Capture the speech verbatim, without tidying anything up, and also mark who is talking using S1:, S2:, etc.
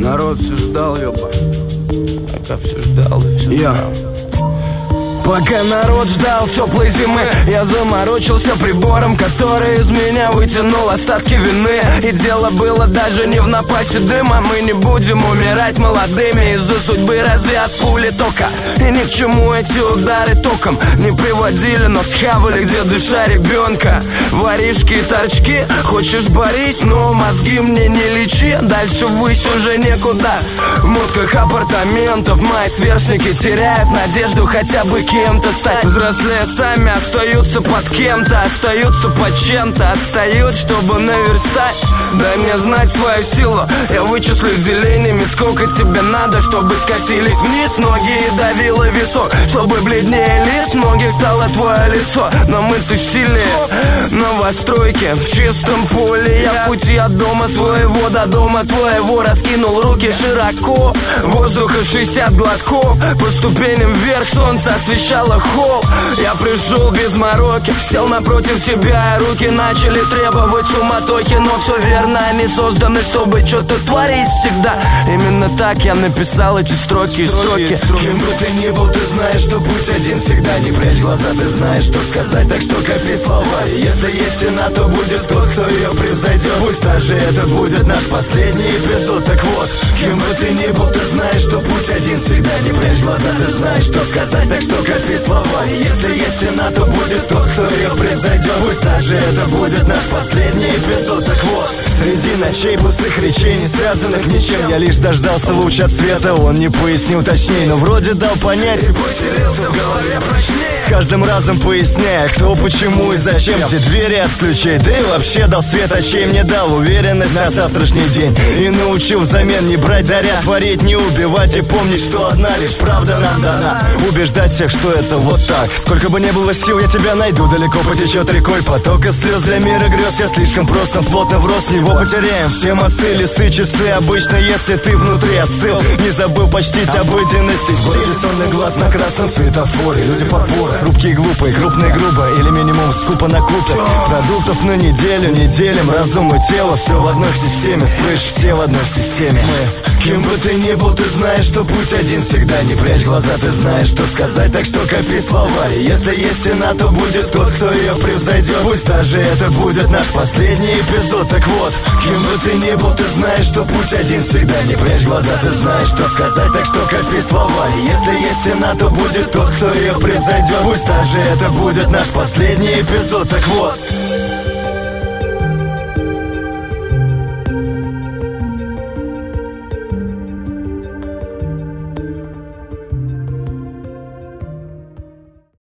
S1: Народ все ждал, ёба. Пока все ждал и все ждал. Пока народ ждал теплой зимы, я заморочился прибором, который из меня вытянул остатки вины. И дело было даже не в напасе дыма. Мы не будем умирать молодыми из-за судьбы, разве от пули тока. И ни к чему эти удары током не приводили, но схавали, где душа ребенка. Воришки и торчки, хочешь борись, но мозги мне не лечи. Дальше ввысь уже некуда. В мутках апартаментов мои сверстники теряют надежду хотя бы кем-то стать. Взрослые сами остаются под кем-то, остаются под чем-то, отстают, чтобы наверстать. Дай мне знать свою силу, я вычислю делениями, сколько тебе надо, чтобы скосились вниз ноги и давило висок, чтобы бледнее лист многих стало твое лицо. Но мы тусили новостройки в чистом поле. Я в пути от дома своего до дома твоего раскинул руки широко. Воздуха шестьдесят глотков, по ступеням вверх солнце освещало холл. Я пришел без мороки, сел напротив тебя, и руки начали требовать суматохи. Но все верно, они созданы, чтобы что-то творить всегда. Именно так я написал эти строки и строки.
S2: Кем бы ты ни был, ты знаешь, что путь один всегда. Не прячь глаза, ты знаешь, что сказать, так что копи слова. И если есть стена, то будет тот, кто ее превзойдет. Пусть даже это будет наш последний эпизод. Так вот, кем бы ты ни был, ты знаешь, что путь один всегда. Не прячь глаза, ты знаешь, что сказать, так что копи слова. И если есть стена, то будет тот, кто ее превзойдет. Пусть даже это будет наш последний эпизод. Так вот, среди ночей пустых речей, не связанных ничем, я лишь дождался луч от света, он не пояснил точнее, но вроде дал понять, и поселился в голове прочнее. С каждым разом поясняя, кто, почему и зачем, те двери от ключей, да и вообще дал свет очей, мне дал уверенность на завтрашний день. И научил взамен не брать даря, творить, не убивать и помнить, что одна лишь правда нам дана. Убеждать всех, что это вот так. Сколько бы ни было сил, я тебя найду, далеко потечет рекой поток из слез для мира грез. Я слишком просто, плотно врос, в него потеряем все мосты, листы чисты. Обычно, если ты внутри остыл, не забыл почтить обыденности. Вот бессонный глаз на красном светофоре. Люди подбора, хрупкие глупые, крупные грубо, или минимум скупо на купе. Продуктов на неделю, не делим разум и тело. Все в одной системе, слышь, все в одной системе. Мы. Кем бы ты ни был, ты знаешь, что путь один всегда. Не прячь глаза, ты знаешь, что сказать, так что копи слова. И если есть стена, то будет тот, кто ее превзойдет. Пусть даже это будет наш последний эпизод. Так вот, кем бы ты ни был, ты знаешь, что путь один всегда. Не прячь глаза, ты знаешь, что сказать, так что копи слова. И если есть стена, то будет тот, кто ее превзойдет. Пусть даже это будет наш последний эпизод. Так вот.